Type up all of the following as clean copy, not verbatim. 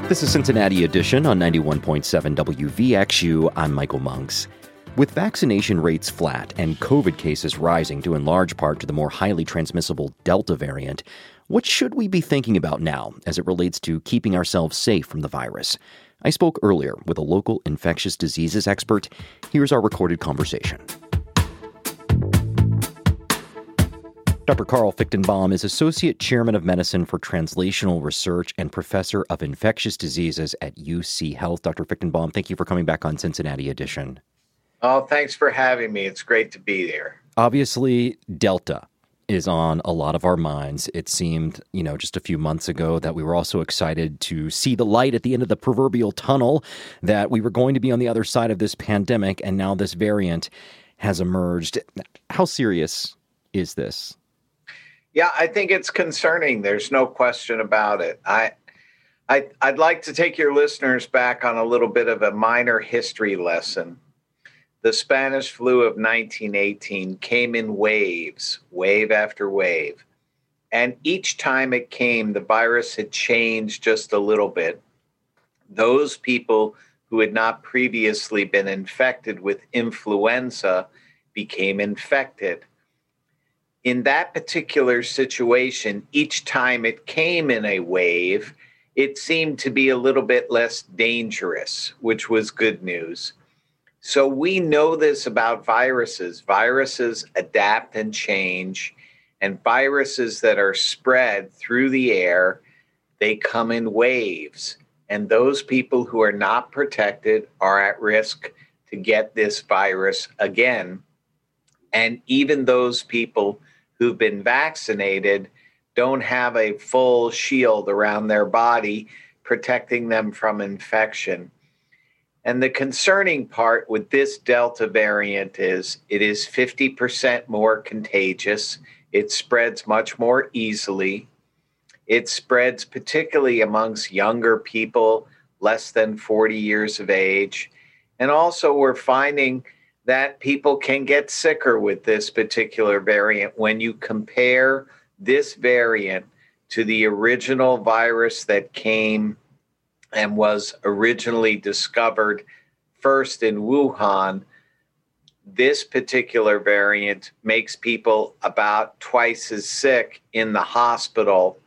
This is Cincinnati Edition on 91.7 WVXU. I'm Michael Monks. With vaccination rates flat and COVID cases rising due in large part to the more highly transmissible Delta variant, what should we be thinking about now as it relates to keeping ourselves safe from the virus? I spoke earlier with a local infectious diseases expert. Here's our recorded conversation. Dr. Karl Fichtenbaum is Associate Chairman of Medicine for Translational Research and Professor of Infectious Diseases at UC Health. Dr. Fichtenbaum, thank you for coming back on Cincinnati Edition. Oh, thanks for having me. It's great to be there. Obviously, Delta is on a lot of our minds. It seemed, just a few months ago that we were also excited to see the light at the end of the proverbial tunnel, that we were going to be on the other side of this pandemic, and now this variant has emerged. How serious is this? Yeah, I think it's concerning. There's no question about it. I'd like to take your listeners back on a little bit of a minor history lesson. The Spanish flu of 1918 came in waves, wave after wave. And each time it came, the virus had changed just a little bit. Those people who had not previously been infected with influenza became infected. In that particular situation, each time it came in a wave, it seemed to be a little bit less dangerous, which was good news. So we know this about viruses. Viruses adapt and change, and viruses that are spread through the air, they come in waves. And those people who are not protected are at risk to get this virus again. And even those people who've been vaccinated don't have a full shield around their body protecting them from infection. And the concerning part with this Delta variant is it is 50% more contagious. It spreads much more easily. It spreads particularly amongst younger people, less than 40 years of age. And also we're finding that people can get sicker with this particular variant. When you compare this variant to the original virus that came and was originally discovered first in Wuhan, this particular variant makes people about twice as sick in the hospital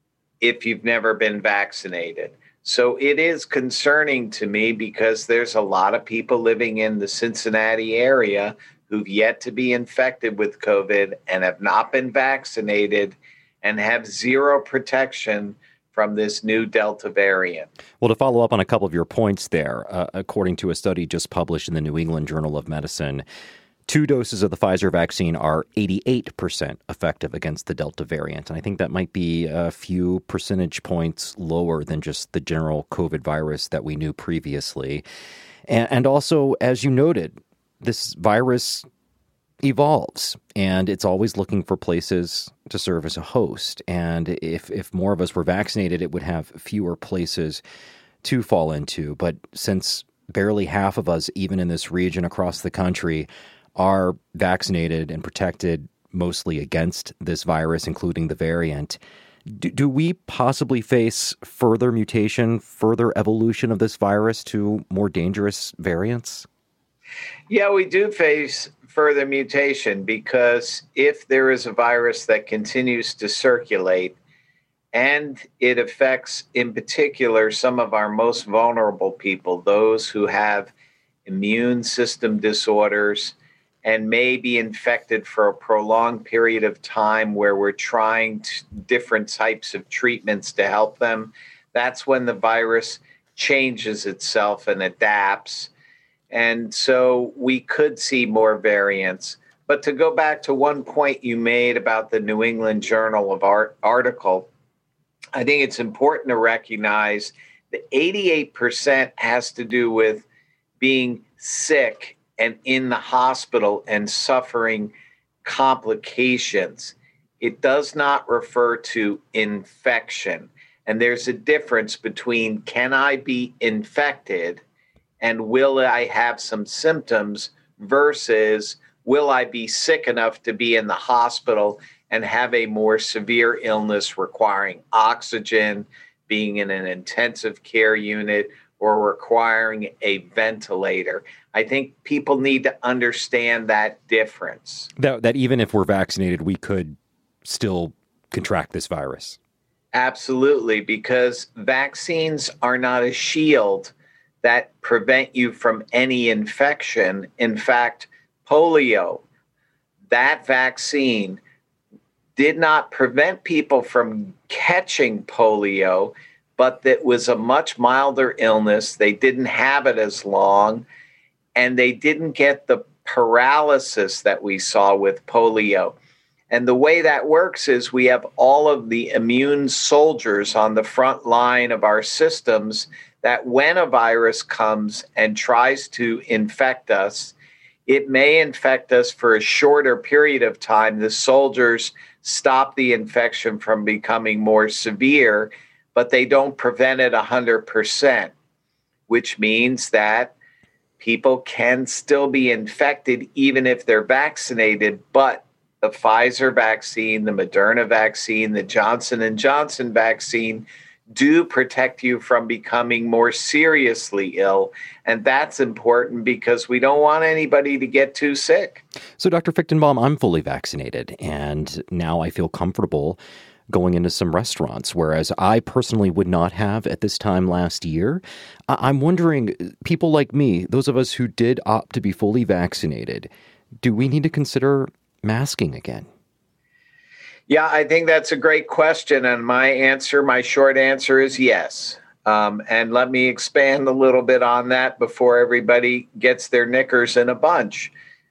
if you've never been vaccinated. So it is concerning to me because there's a lot of people living in the Cincinnati area who've yet to be infected with COVID and have not been vaccinated and have zero protection from this new Delta variant. Well, to follow up on a couple of your points there, according to a study just published in the New England Journal of Medicine, 2 doses of the Pfizer vaccine are 88% effective against the Delta variant. And I think that might be a few percentage points lower than just the general COVID virus that we knew previously. And also, as you noted, this virus evolves, and it's always looking for places to serve as a host. And if more of us were vaccinated, it would have fewer places to fall into. But since barely half of us, even in this region across the country, are vaccinated and protected mostly against this virus, including the variant, do we possibly face further mutation, further evolution of this virus to more dangerous variants? Yeah, we do face further mutation because if there is a virus that continues to circulate and it affects in particular some of our most vulnerable people, those who have immune system disorders and may be infected for a prolonged period of time where we're trying different types of treatments to help them, that's when the virus changes itself and adapts. And so we could see more variants. But to go back to one point you made about the New England Journal of Art article, I think it's important to recognize that 88% has to do with being sick and in the hospital and suffering complications. It does not refer to infection. And there's a difference between can I be infected and will I have some symptoms versus will I be sick enough to be in the hospital and have a more severe illness requiring oxygen, being in an intensive care unit or requiring a ventilator. I think people need to understand that difference. That even if we're vaccinated, we could still contract this virus. Absolutely, because vaccines are not a shield that prevent you from any infection. In fact, polio, that vaccine did not prevent people from catching polio, but that was a much milder illness. They didn't have it as long, and they didn't get the paralysis that we saw with polio. And the way that works is we have all of the immune soldiers on the front line of our systems that when a virus comes and tries to infect us, it may infect us for a shorter period of time. The soldiers stop the infection from becoming more severe, but they don't prevent it 100%, which means that people can still be infected even if they're vaccinated, but the Pfizer vaccine, the Moderna vaccine, the Johnson & Johnson vaccine do protect you from becoming more seriously ill. And that's important because we don't want anybody to get too sick. So, Dr. Fichtenbaum, I'm fully vaccinated, and now I feel comfortable going into some restaurants, whereas I personally would not have at this time last year. I'm wondering, people like me, those of us who did opt to be fully vaccinated, do we need to consider masking again? Yeah, I think that's a great question. And my short answer is yes. And let me expand a little bit on that before everybody gets their knickers in a bunch.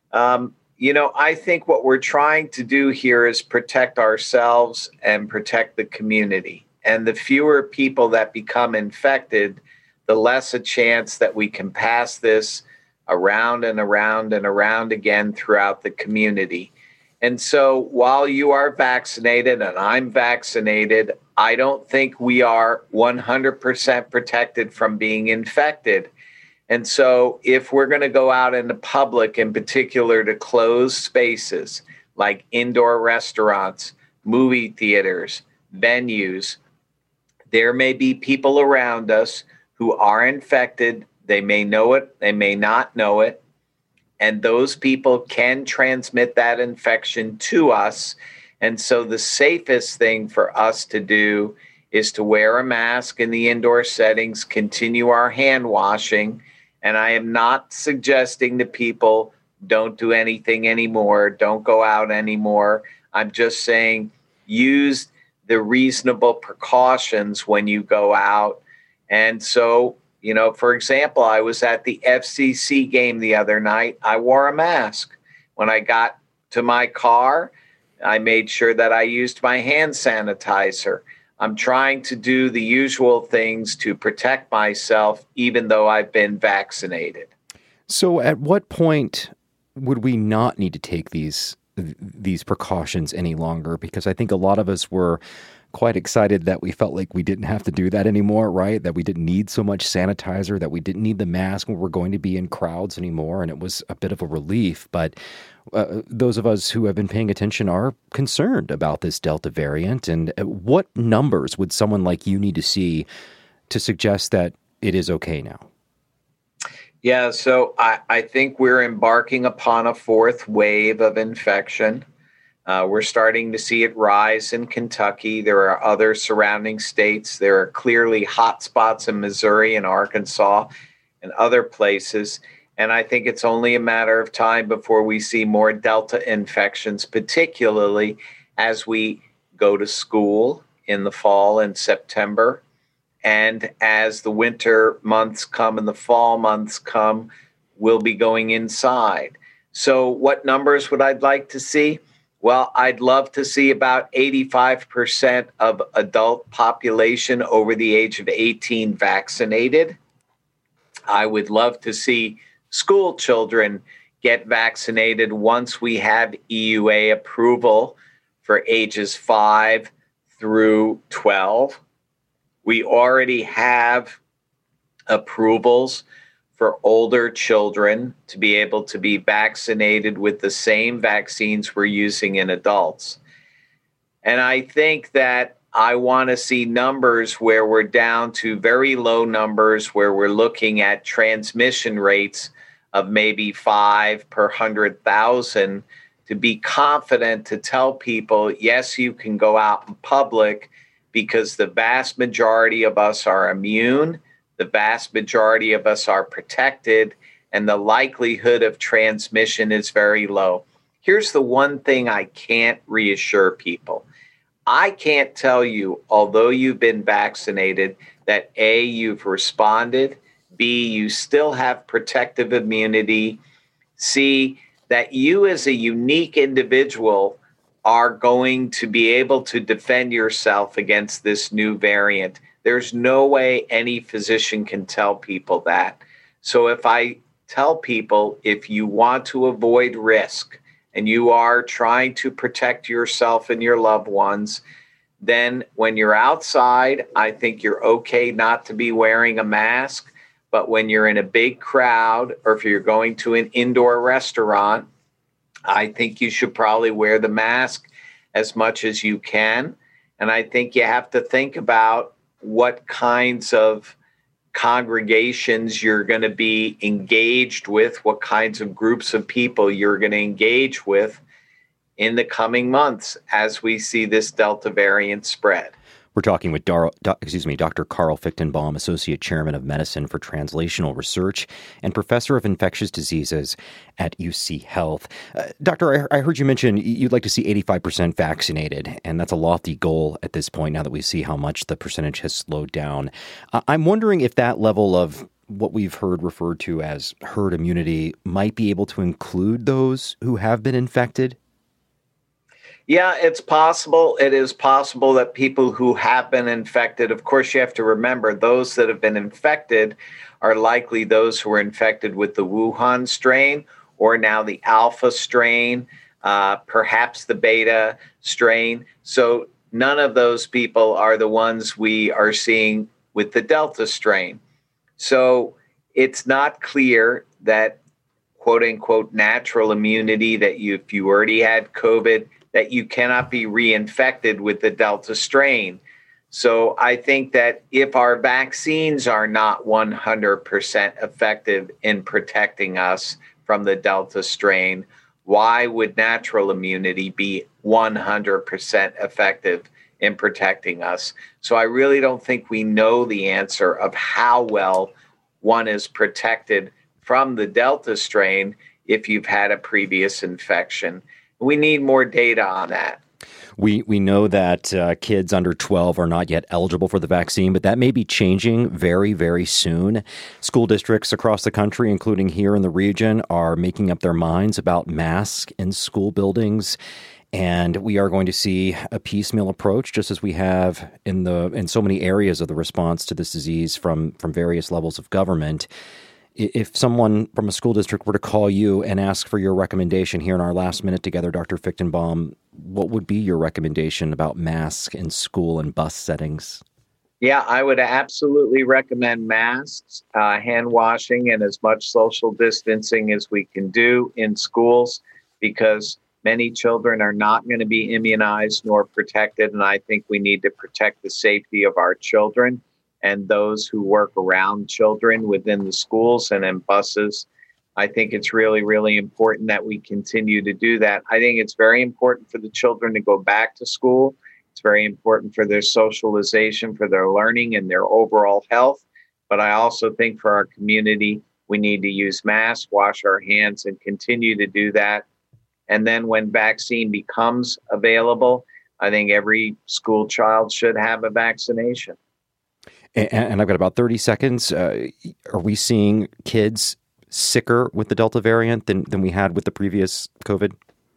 I think what we're trying to do here is protect ourselves and protect the community. And the fewer people that become infected, the less a chance that we can pass this around and around and around again throughout the community. And so while you are vaccinated and I'm vaccinated, I don't think we are 100% protected from being infected. And so if we're going to go out in the public, in particular to closed spaces like indoor restaurants, movie theaters, venues, there may be people around us who are infected. They may know it, they may not know it. And those people can transmit that infection to us. And so the safest thing for us to do is to wear a mask in the indoor settings, continue our hand washing. And I am not suggesting to people don't do anything anymore, don't go out anymore. I'm just saying use the reasonable precautions when you go out. And so, for example, I was at the FCC game the other night. I wore a mask. When I got to my car, I made sure that I used my hand sanitizer. I'm trying to do the usual things to protect myself, even though I've been vaccinated. So at what point would we not need to take these precautions any longer? Because I think a lot of us were quite excited that we felt like we didn't have to do that anymore, right? That we didn't need so much sanitizer, that we didn't need the mask when we're going to be in crowds anymore. And it was a bit of a relief. But those of us who have been paying attention are concerned about this Delta variant. And what numbers would someone like you need to see to suggest that it is okay now? Yeah, so I think we're embarking upon a fourth wave of infection. We're starting to see it rise in Kentucky. There are other surrounding states. There are clearly hot spots in Missouri and Arkansas and other places. And I think it's only a matter of time before we see more Delta infections, particularly as we go to school in the fall and September. And as the winter months come and the fall months come, we'll be going inside. So what numbers would I like to see? Well, I'd love to see about 85% of adult population over the age of 18 vaccinated. I would love to see school children get vaccinated once we have EUA approval for ages 5 through 12. We already have approvals for older children to be able to be vaccinated with the same vaccines we're using in adults. And I think that I want to see numbers where we're down to very low numbers, where we're looking at transmission rates of maybe 5 per 100,000 to be confident to tell people, yes, you can go out in public because the vast majority of us are immune, the vast majority of us are protected, and the likelihood of transmission is very low. Here's the one thing I can't reassure people. I can't tell you, although you've been vaccinated, that A, you've responded, B, you still have protective immunity, C, that you as a unique individual are going to be able to defend yourself against this new variant. There's no way any physician can tell people that. So if I tell people, if you want to avoid risk and you are trying to protect yourself and your loved ones, then when you're outside, I think you're okay not to be wearing a mask. But when you're in a big crowd, or if you're going to an indoor restaurant, I think you should probably wear the mask as much as you can. And I think you have to think about what kinds of congregations you're going to be engaged with, what kinds of groups of people you're going to engage with in the coming months as we see this Delta variant spread. We're talking with Dr. Carl Fichtenbaum, Associate Chairman of Medicine for Translational Research and Professor of Infectious Diseases at UC Health. Doctor, I heard you mention you'd like to see 85% vaccinated, and that's a lofty goal at this point now that we see how much the percentage has slowed down. I'm wondering if that level of what we've heard referred to as herd immunity might be able to include those who have been infected. Yeah, it's possible. It is possible that people who have been infected, of course, you have to remember those that have been infected are likely those who were infected with the Wuhan strain or now the Alpha strain, perhaps the Beta strain. So none of those people are the ones we are seeing with the Delta strain. So it's not clear that, quote unquote, natural immunity, that if you already had COVID, that you cannot be reinfected with the Delta strain. So I think that if our vaccines are not 100% effective in protecting us from the Delta strain, why would natural immunity be 100% effective in protecting us? So I really don't think we know the answer of how well one is protected from the Delta strain if you've had a previous infection. We need more data on that. We know that kids under 12 are not yet eligible for the vaccine, but that may be changing very, very soon. School districts across the country, including here in the region, are making up their minds about masks in school buildings. And we are going to see a piecemeal approach, just as we have in so many areas of the response to this disease from various levels of government. If someone from a school district were to call you and ask for your recommendation here in our last minute together, Dr. Fichtenbaum, what would be your recommendation about masks in school and bus settings? Yeah, I would absolutely recommend masks, hand washing, and as much social distancing as we can do in schools, because many children are not going to be immunized nor protected. And I think we need to protect the safety of our children and those who work around children within the schools and in buses. I think it's really, really important that we continue to do that. I think it's very important for the children to go back to school. It's very important for their socialization, for their learning and their overall health. But I also think for our community, we need to use masks, wash our hands, and continue to do that. And then when vaccine becomes available, I think every school child should have a vaccination. And I've got about 30 seconds. Are we seeing kids sicker with the Delta variant than we had with the previous COVID?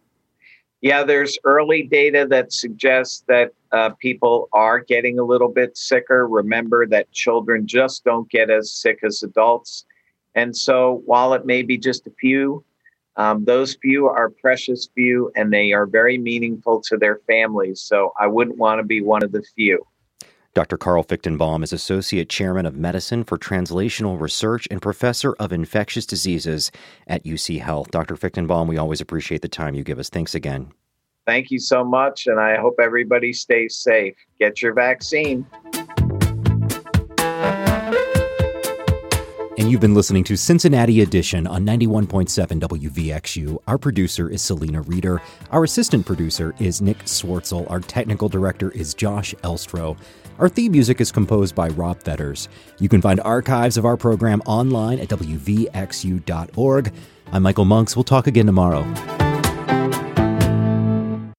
Yeah, there's early data that suggests that people are getting a little bit sicker. Remember that children just don't get as sick as adults. And so while it may be just a few, those few are precious few, and they are very meaningful to their families. So I wouldn't want to be one of the few. Dr. Carl Fichtenbaum is Associate Chairman of Medicine for Translational Research and Professor of Infectious Diseases at UC Health. Dr. Fichtenbaum, we always appreciate the time you give us. Thanks again. Thank you so much, and I hope everybody stays safe. Get your vaccine. And you've been listening to Cincinnati Edition on 91.7 WVXU. Our producer is Selena Reeder. Our assistant producer is Nick Swartzel. Our technical director is Josh Elstro. Our theme music is composed by Rob Fetters. You can find archives of our program online at WVXU.org. I'm Michael Monks. We'll talk again tomorrow.